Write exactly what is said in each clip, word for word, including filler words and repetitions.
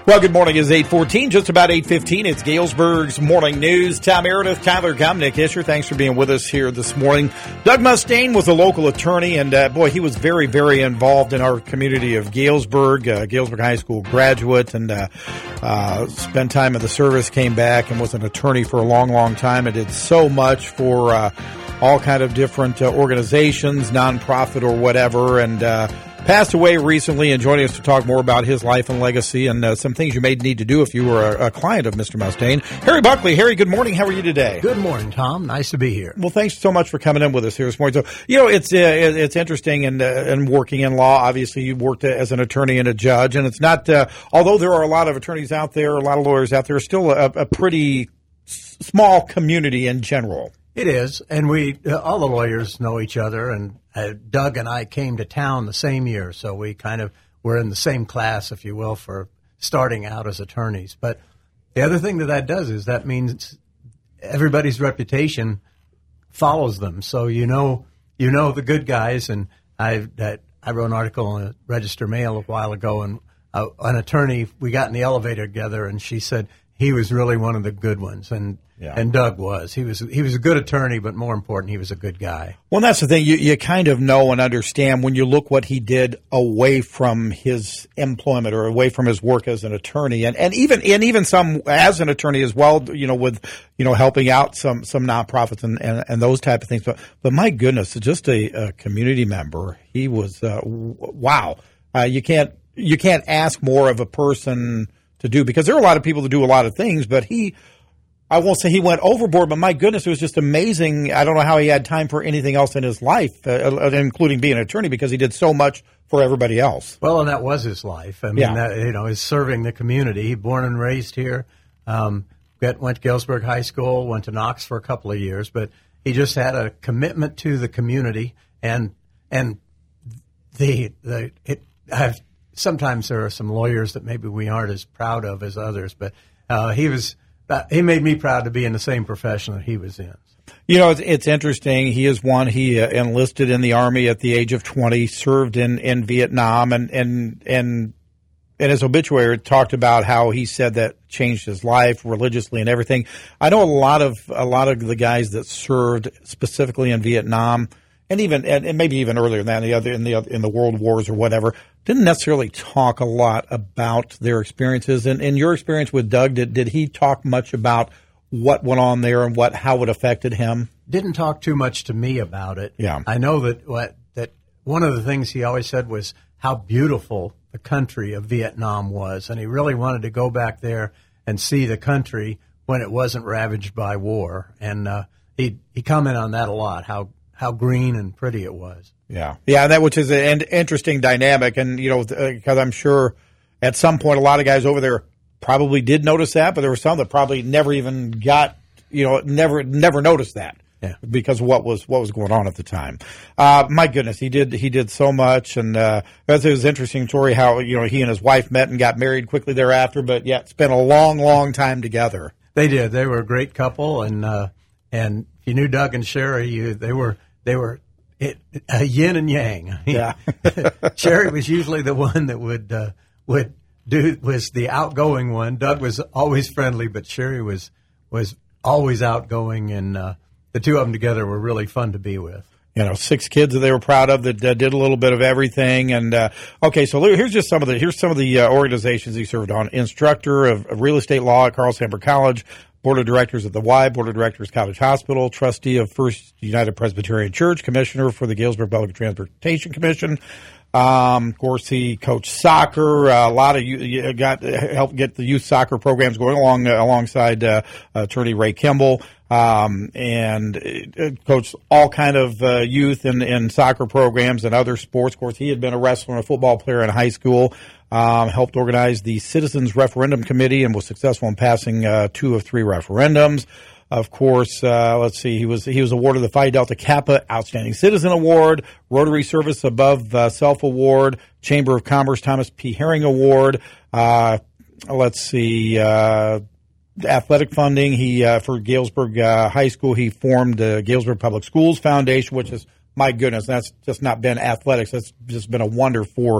Well, good morning. It's eight fourteen, just about eight fifteen. It's Galesburg's Morning News. Tom Meredith, Tyler Gum, Nick Isher. Thanks for being with us here this morning. Doug Mustaine was a local attorney, and uh, boy, he was very, very involved in our community of Galesburg, uh, Galesburg High School graduate, and uh, uh, spent time in the service, came back, and was an attorney for a long, long time, and did so much for uh, all kind of different uh, organizations, nonprofit or whatever, and uh passed away recently, and joining us to talk more about his life and legacy and uh, some things you may need to do if you were a, a client of Mister Mustaine. Harry Buckley. Harry, good morning. How are you today? Good morning, Tom. Nice to be here. Well, thanks so much for coming in with us here this morning. So, you know, it's uh, it's interesting and uh, and working in law. Obviously, you worked as an attorney and a judge, and it's not, uh, although there are a lot of attorneys out there, a lot of lawyers out there, still a, a pretty s- small community in general. It is, and we uh, all the lawyers know each other, and uh, Doug and I came to town the same year, so we kind of were in the same class, if you will, for starting out as attorneys. But the other thing that that does is that means everybody's reputation follows them, so you know you know the good guys. And I that I wrote an article in the Register Mail a while ago, and uh, an attorney, we got in the elevator together, and she said he was really one of the good ones, and. Yeah. And Doug was. He was he was a good attorney, but more important, he was a good guy. Well, and that's the thing. You you kind of know and understand when you look what he did away from his employment or away from his work as an attorney, and, and even and even some as an attorney as well. You know, with you know helping out some some nonprofits and, and, and those type of things. But but my goodness, just a, a community member. He was uh, wow. Uh, you can't you can't ask more of a person to do, because there are a lot of people that do a lot of things, but he. I won't say he went overboard, but my goodness, it was just amazing. I don't know how he had time for anything else in his life, uh, including being an attorney, because he did so much for everybody else. Well, and that was his life. I mean, yeah. that, you know, is serving the community. He born and raised here. Um, went to Galesburg High School, went to Knox for a couple of years, but he just had a commitment to the community. And and the the it. I've, sometimes there are some lawyers that maybe we aren't as proud of as others, but uh, he was. He made me proud to be in the same profession that he was in. You know, it's, it's interesting. He is one. He uh, enlisted in the Army at the age of twenty, served in, in Vietnam, and, and, and in his obituary talked about how he said that changed his life religiously and everything. I know a lot of a lot of the guys that served specifically in Vietnam, and even and maybe even earlier than that, in the other in the in the world wars or whatever, didn't necessarily talk a lot about their experiences. And in your experience with Doug, did did he talk much about what went on there and what how it affected him? Didn't talk too much to me about it. Yeah, I know that what that one of the things he always said was how beautiful the country of Vietnam was, and he really wanted to go back there and see the country when it wasn't ravaged by war. And uh, he he commented on that a lot. How how green and pretty it was. Yeah. Yeah, that which is an interesting dynamic. And, you know, because I'm sure at some point a lot of guys over there probably did notice that, but there were some that probably never even got, you know, never never noticed that. Yeah. Because of what was what was going on at the time. Uh, my goodness, he did he did so much. And uh, it was an interesting story how, you know, he and his wife met and got married quickly thereafter, but yet spent a long, long time together. They did. They were a great couple. And, uh, and if you knew Doug and Sherry, you, they were they were it, uh, yin and yang. Yeah. Sherry was usually the one that would uh, would do was the outgoing one. Doug was always friendly, but Sherry was was always outgoing, and uh, the two of them together were really fun to be with. You know, six kids that they were proud of that uh, did a little bit of everything. And uh, okay, so here's just some of the here's some of the uh, organizations he served on: instructor of, of real estate law at Carl Sandburg College, board of directors at the Y, board of directors College Hospital, trustee of First United Presbyterian Church, commissioner for the Galesburg Public Transportation Commission. Um, of course, he coached soccer. Uh, a lot of you got helped get the youth soccer programs going along uh, alongside uh, attorney Ray Kimball. Um, and uh, coached all kind of uh, youth in, in soccer programs and other sports. Of course, he had been a wrestler and a football player in high school. Um, helped organize the Citizens Referendum Committee and was successful in passing uh, two of three referendums. Of course, uh, let's see, he was he was awarded the Phi Delta Kappa Outstanding Citizen Award, Rotary Service Above uh, Self Award, Chamber of Commerce Thomas P. Herring Award. Uh, let's see, uh, athletic funding. He uh, for Galesburg uh, High School, he formed the Galesburg Public Schools Foundation, which is, my goodness, that's just not been athletics. That's just been a wonder for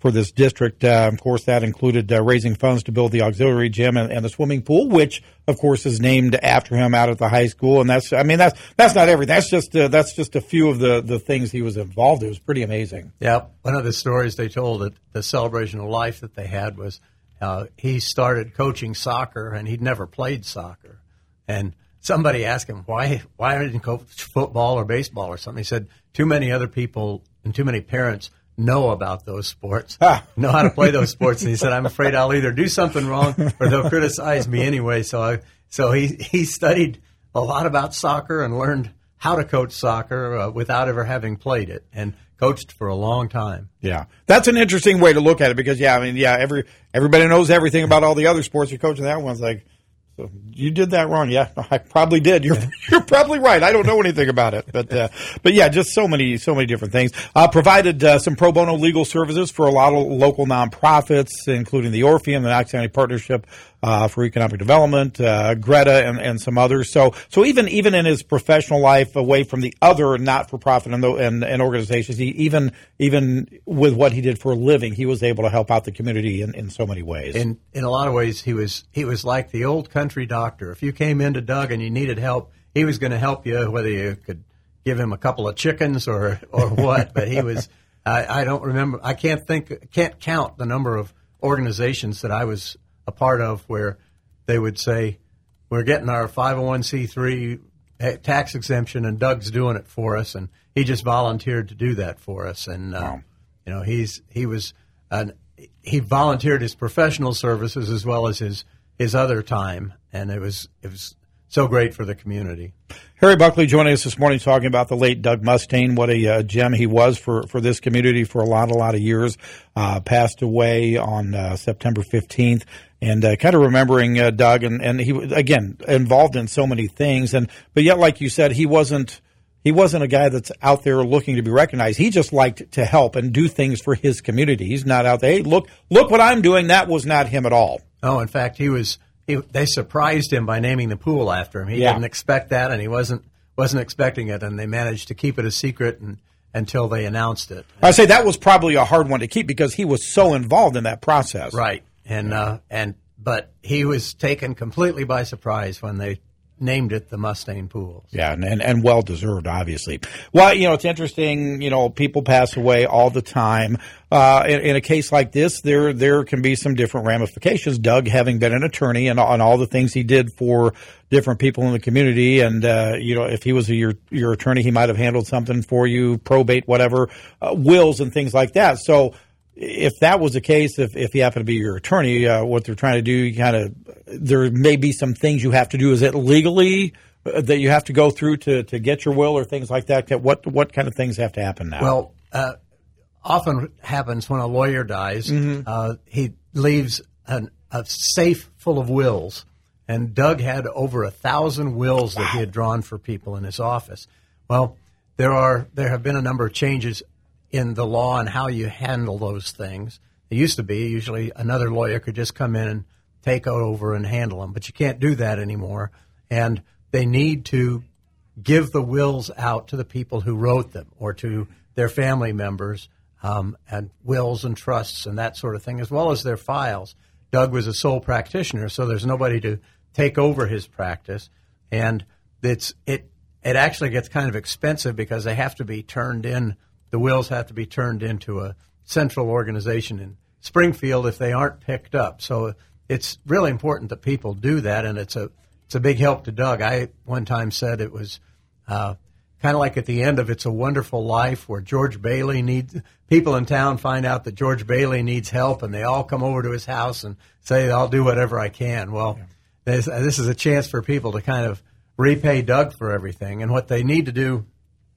for this district. Uh, of course, that included uh, raising funds to build the auxiliary gym and, and the swimming pool, which, of course, is named after him out at the high school. And that's, I mean, that's that's not everything. That's just uh, that's just a few of the, the things he was involved in. It was pretty amazing. Yeah, one of the stories they told at the Celebration of Life that they had was uh, he started coaching soccer, and he'd never played soccer. And somebody asked him, why why didn't he coach football or baseball or something? He said, too many other people and too many parents know about those sports, ah. know how to play those sports. And he said, I'm afraid I'll either do something wrong or they'll criticize me anyway. So I, so he, he studied a lot about soccer and learned how to coach soccer uh, without ever having played it, and coached for a long time. Yeah. That's an interesting way to look at it because, yeah, I mean, yeah, every everybody knows everything about all the other sports. You're coaching that one's like, so you did that wrong. Yeah, I probably did. You're you're probably right. I don't know anything about it, but uh, but yeah, just so many so many different things. Uh, provided uh, some pro bono legal services for a lot of local nonprofits, including the Orpheum, the Knox County Partnership uh, for Economic Development, uh, Greta, and, and some others. So so even even in his professional life, away from the other not for profit and, and and organizations, he even even with what he did for a living, he was able to help out the community in, in so many ways. In in a lot of ways, he was he was like the old country doctor. If you came into Doug and you needed help, he was going to help you, whether you could give him a couple of chickens or or what. But he was. I, I don't remember. I can't think. Can't count the number of organizations that I was a part of where they would say, "We're getting our five oh one c three tax exemption, and Doug's doing it for us," and he just volunteered to do that for us. And uh, wow. you know, he's he was an, he volunteered his professional services as well as his. his other time, and it was it was so great for the community. Harry Buckley joining us this morning talking about the late Doug Mustaine, what a uh, gem he was for, for this community for a lot, a lot of years. Uh, passed away on uh, September fifteenth, and uh, kind of remembering uh, Doug, and, and he, again, involved in so many things, and but yet, like you said, he wasn't He wasn't a guy that's out there looking to be recognized. He just liked to help and do things for his community. He's not out there, hey, look, look what I'm doing. That was not him at all. Oh, in fact, he was. He, they surprised him by naming the pool after him. He yeah. didn't expect that, and he wasn't wasn't expecting it. And they managed to keep it a secret and, until they announced it. I say that was probably a hard one to keep because he was so involved in that process. Right, and uh, and but he was taken completely by surprise when they named it the Mustaine Pool. Yeah, and, and, and well-deserved, obviously. Well, you know, it's interesting, you know, people pass away all the time. Uh, in, in a case like this, there there can be some different ramifications. Doug, having been an attorney and on all the things he did for different people in the community, and, uh, you know, if he was a, your, your attorney, he might have handled something for you, probate, whatever, uh, wills and things like that. So if that was the case, if, if he happened to be your attorney, uh, what they're trying to do, you kind of, there may be some things you have to do. Is it legally uh, that you have to go through to, to get your will or things like that? What what kind of things have to happen now? Well, uh, often happens when a lawyer dies. Mm-hmm. Uh, he leaves an, a safe full of wills, and Doug had over a thousand wills wow. that he had drawn for people in his office. Well, there are there have been a number of changes in the law and how you handle those things. It used to be usually another lawyer could just come in and take over and handle them, but you can't do that anymore. And they need to give the wills out to the people who wrote them or to their family members, um, and wills and trusts and that sort of thing, as well as their files. Doug was a sole practitioner, so there's nobody to take over his practice. And it's it it actually gets kind of expensive because they have to be turned in. The wills have to be turned into a central organization in Springfield if they aren't picked up. So it's really important that people do that, and it's a it's a big help to Doug. I one time said it was uh, kind of like at the end of It's a Wonderful Life, where George Bailey needs people in town find out that George Bailey needs help, and they all come over to his house and say, "I'll do whatever I can." Well, yeah. this, this is a chance for people to kind of repay Doug for everything, and what they need to do.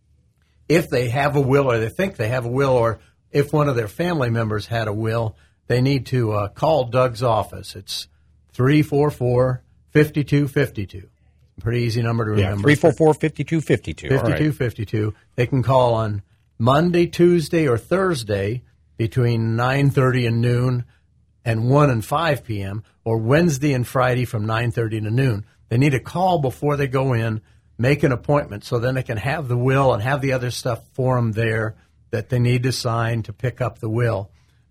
If they have a will or they think they have a will, or if one of their family members had a will, they need to uh, call Doug's office. It's three four four, five two five two. Pretty easy number to remember. Yeah, three four four, five two five two. fifty-two fifty-two. They can call on Monday, Tuesday, or Thursday between nine thirty and noon and one and five p.m., or Wednesday and Friday from nine thirty to noon. They need to call before they go in, make an appointment, so then they can have the will and have the other stuff for them there that they need to sign to pick up the will.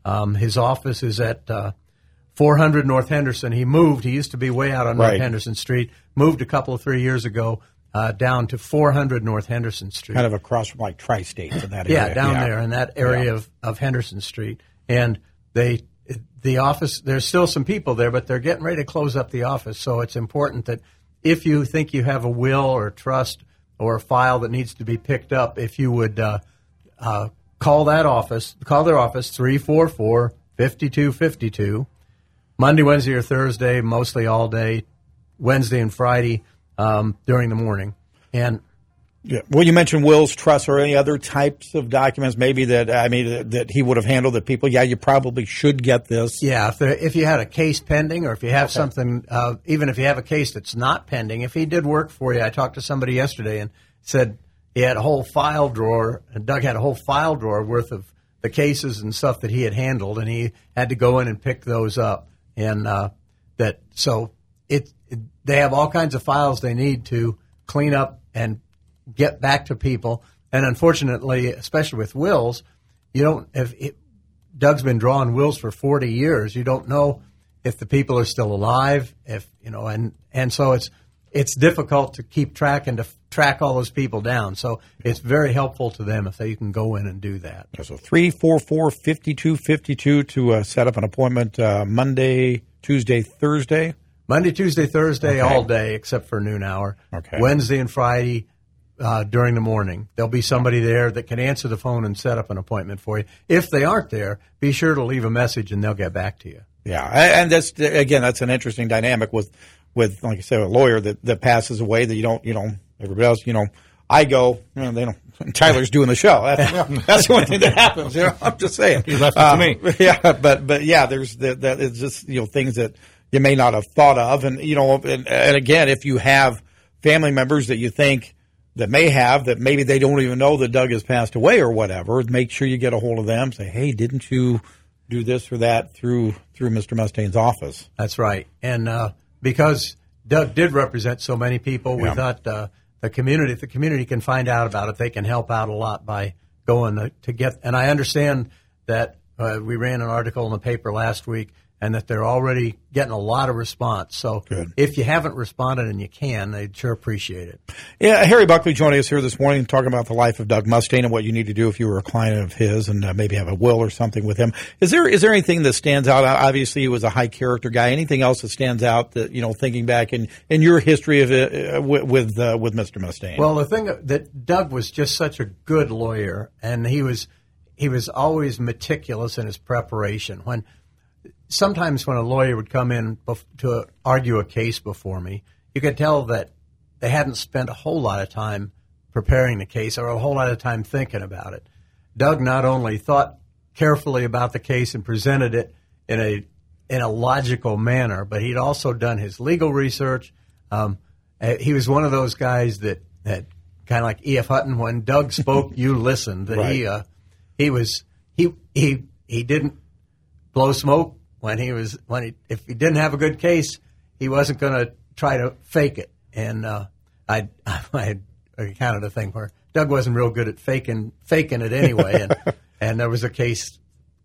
Um, his office is at uh, four hundred North Henderson. He moved. He used to be way out on North Right. Henderson Street. Moved a couple of three years ago uh, down to four hundred North Henderson Street. Kind of across from like Tri-States in that Yeah, area. down there in that area Yeah. of, of Henderson Street. And they, the office, there's still some people there, but they're getting ready to close up the office. So it's important that if you think you have a will or a trust or a file that needs to be picked up, if you would uh, uh, call that office, call their office, three four four, five two five two, Monday, Wednesday, or Thursday, mostly all day, Wednesday and Friday um, during the morning. And Yeah. Well, you mentioned wills, trusts, or any other types of documents maybe that, I mean, that, that he would have handled that people, yeah, you probably should get this. yeah, if there, if you had a case pending, or if you have something, uh, even if you have a case that's not pending, if he did work for you, I talked to somebody yesterday and said he had a whole file drawer, and Doug had a whole file drawer worth of the cases and stuff that he had handled, and he had to go in and pick those up. And uh, that so it, it they have all kinds of files they need to clean up and get back to people. And unfortunately, especially with wills, you don't. If it, Doug's been drawing wills for forty years, you don't know if the people are still alive. If you know, and and so it's it's difficult to keep track and to f- track all those people down. So it's very helpful to them if they can go in and do that. So three four four, five two five two to uh, set up an appointment uh, Monday, Tuesday, Thursday. Monday, Tuesday, Thursday, Okay. all day except for noon hour. Okay. Wednesday and Friday uh, during the morning. There'll be somebody there that can answer the phone and set up an appointment for you. If they aren't there, be sure to leave a message and they'll get back to you. Yeah, and that's again, that's an interesting dynamic with, with like I said, a lawyer that, that passes away that you don't, you know, everybody else, you know, I go, you know, they don't. Tyler's doing the show. That's, that's the only thing that happens. You know, I'm just saying. You left it to Uh, me. Yeah, but but yeah, there's that. that it's just you know things that you may not have thought of, and you know, and, and again, if you have family members that you think that may have that maybe they don't even know that Doug has passed away or whatever, make sure you get a hold of them. Say, hey, didn't you do this or that through through Mister Mustaine's office? That's right. And uh, because Doug did represent so many people, we Yeah. thought uh, the community, if the community can find out about it, they can help out a lot by going to, to get. And I understand that uh, we ran an article in the paper last week, and that they're already getting a lot of response. So Good. if you haven't responded and you can, they'd sure appreciate it. Yeah, Harry Buckley joining us here this morning talking about the life of Doug Mustaine and what you need to do if you were a client of his and uh, maybe have a will or something with him. Is there is there anything that stands out? Obviously, he was a high character guy. Anything else that stands out that, you know, thinking back in, in your history of it uh, with with, uh, with Mister Mustaine? Well, the thing that Doug was just such a good lawyer, and he was he was always meticulous in his preparation. When sometimes when a lawyer would come in bef- to argue a case before me, you could tell that they hadn't spent a whole lot of time preparing the case or a whole lot of time thinking about it. Doug not only thought carefully about the case and presented it in a in a logical manner, but he'd also done his legal research. Um, uh, he was one of those guys that, that kind of like E F. Hutton. When Doug spoke, you listened. That he Right. uh, he was he he he didn't blow smoke when he was when he if he didn't have a good case, he wasn't going to try to fake it. And uh, I I had encountered a thing where Doug wasn't real good at faking faking it anyway, and and there was a case.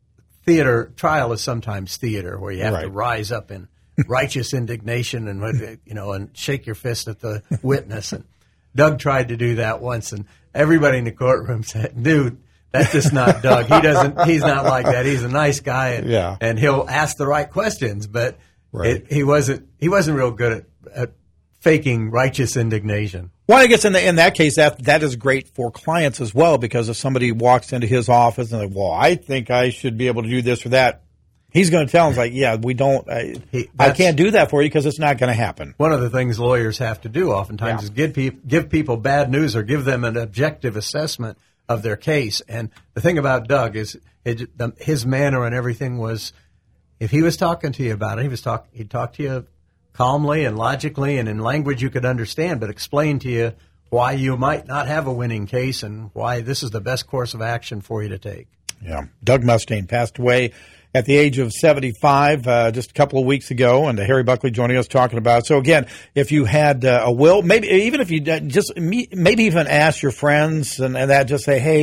Theater trial is sometimes theater where you have to Right. rise up in righteous indignation and you know and shake your fist at the witness. And Doug tried to do that once, and everybody in the courtroom said, "Dude, that's just not Doug. He doesn't. He's not like that. He's a nice guy, and Yeah. and he'll ask the right questions, but Right. it, he wasn't. He wasn't real good at, at faking righteous indignation." Well, I guess in, the, in that case, that that is great for clients as well, because if somebody walks into his office and they're like, well, I think I should be able to do this or that, he's going to tell them, like, yeah, we don't, I, He- I that's- can't do that for you because it's not going to happen. One of the things lawyers have to do oftentimes Yeah. is give, peop- give people bad news or give them an objective assessment of their case. And the thing about Doug is it, the, his manner and everything was, if he was talking to you about it, he was talk, he'd talk to you calmly and logically and in language you could understand, but explain to you why you might not have a winning case and why this is the best course of action for you to take. Yeah. Doug Mustaine passed away at the age of seventy-five uh, just a couple of weeks ago, and uh, Harry Buckley joining us talking about it. So, again, if you had uh, a will, maybe even if you uh, just me, maybe even ask your friends and, and that, just say, hey,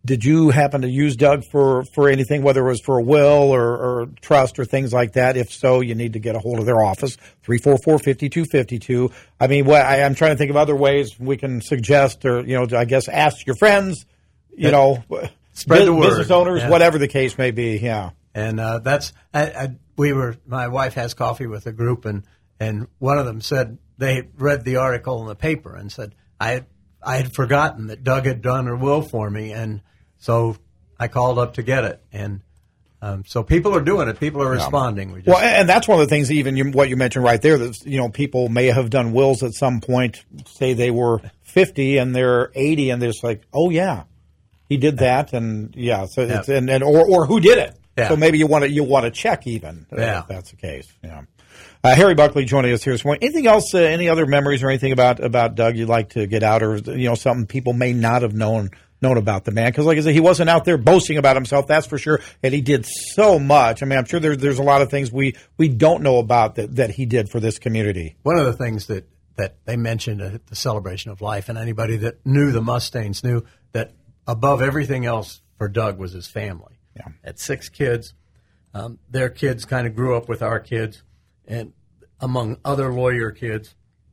did you happen to use Doug for, for anything, whether it was for a will or, or trust or things like that? If so, you need to get a hold of their office, three four four, five two five two. I mean, what, I, I'm trying to think of other ways we can suggest or, you know, I guess ask your friends, you know, spread the word. Business owners, yeah. whatever the case may be, yeah. And uh, that's, I, I, we were, my wife has coffee with a group, and, and one of them said they read the article in the paper and said, I I had forgotten that Doug had done a will for me, and so I called up to get it. And um, so people are doing it. People are yeah. responding. We just, well, and that's one of the things, even you, what you mentioned right there, that, you know, people may have done wills at some point, say they were fifty and they're eighty, and they're just like, oh, yeah, he did that. And, yeah, so yeah. it's, and, and or, or who did it. Yeah. So maybe you want to you want to check even yeah. if that's the case. Yeah. Uh, Harry Buckley joining us here this morning. Anything else? Uh, any other memories or anything about, about Doug you'd like to get out, or you know something people may not have known known about the man? Because like I said, he wasn't out there boasting about himself, that's for sure, and he did so much. I mean, I'm sure there's there's a lot of things we, we don't know about that, that he did for this community. One of the things that, that they mentioned at the Celebration of Life, and anybody that knew the Mustaines knew that above everything else for Doug was his family. Yeah. Had six kids. Um, their kids kind of grew up with our kids, and among other lawyer kids.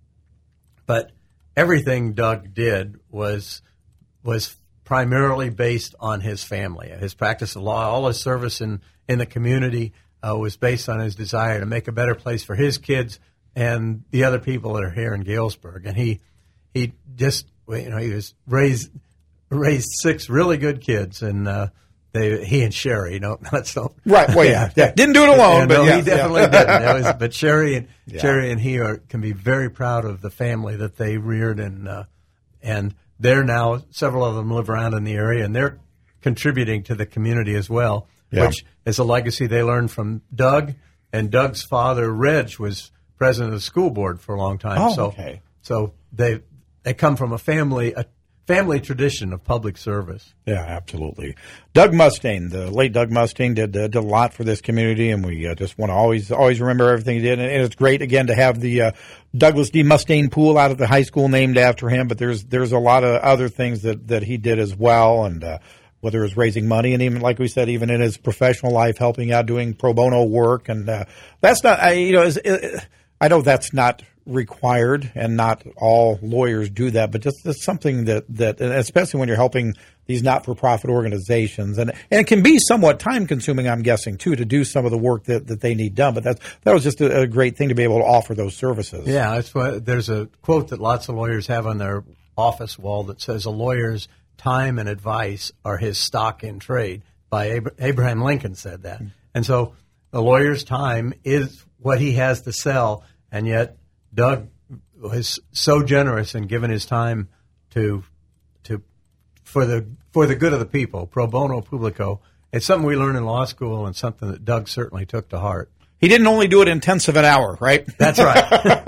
But everything Doug did was was primarily based on his family. His practice of law, all his service in, in the community uh, was based on his desire to make a better place for his kids and the other people that are here in Galesburg. And he he just, you know, he was raised raised six really good kids, and uh, They, he and Sherry, no, let's don't. Right, well, yeah, yeah. Didn't do it alone, yeah, but no, yeah, he definitely yeah. didn't. It was, but Sherry and yeah. Sherry and he are, can be very proud of the family that they reared, and uh, and they're now, several of them live around in the area, and they're contributing to the community as well, yeah. which is a legacy they learned from Doug. And Doug's father, Reg, was president of the school board for a long time. Oh, so, okay. So they they come from a family. A, Family tradition of public service. Yeah, absolutely. Doug Mustaine, the late Doug Mustaine, did, uh, did a lot for this community, and we uh, just want to always always remember everything he did. And, and it's great, again, to have the uh, Douglas D. Mustaine pool out at the high school named after him, but there's there's a lot of other things that, that he did as well, and uh, whether it was raising money, and even, like we said, even in his professional life, helping out, doing pro bono work. And uh, that's not, I, you know, it's, it, I know that's not required, and not all lawyers do that, but just it's something that, that, and especially when you're helping these not-for-profit organizations, and and it can be somewhat time-consuming, I'm guessing, too, to do some of the work that, that they need done. But that's that was just a, a great thing to be able to offer those services. Yeah, that's what, there's a quote that lots of lawyers have on their office wall that says, "A lawyer's time and advice are his stock in trade." By Ab- Abraham Lincoln said that, mm-hmm. and so the lawyer's time is what he has to sell, and yet Doug was so generous in giving his time to to for the for the good of the people, pro bono publico. It's something we learn in law school, and something that Doug certainly took to heart. He didn't only do it in tenths of an hour, right? That's right.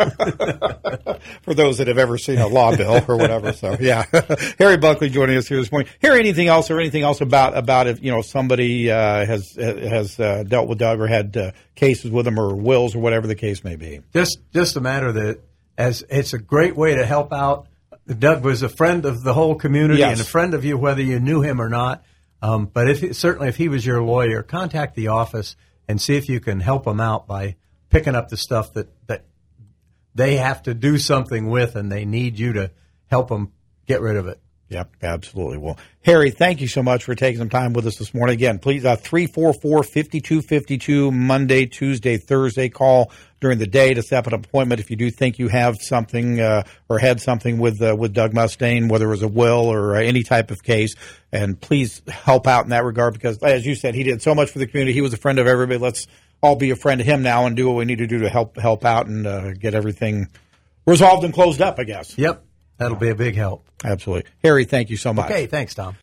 For those that have ever seen a law bill or whatever. So, yeah. Harry Buckley joining us here this morning. Harry, anything else or anything else about, about if, you know, somebody uh, has has uh, dealt with Doug or had uh, cases with him or wills or whatever the case may be? Just just a matter that as it's a great way to help out. Doug was a friend of the whole community, yes. and a friend of you, whether you knew him or not. Um, but if certainly if he was your lawyer, contact the office and see if you can help them out by picking up the stuff that, that they have to do something with, and they need you to help them get rid of it. Yep, absolutely. Well, Harry, thank you so much for taking some time with us this morning. Again, please, uh, three four four, five two five two, Monday, Tuesday, Thursday. Call during the day to set up an appointment if you do think you have something uh, or had something with uh, with Doug Mustaine, whether it was a will or uh, any type of case. And please help out in that regard because, as you said, he did so much for the community. He was a friend of everybody. Let's all be a friend to him now and do what we need to do to help help out and uh, get everything resolved and closed up, I guess. Yep. That'll be a big help. Absolutely. Harry, thank you so much. Okay, thanks, Tom.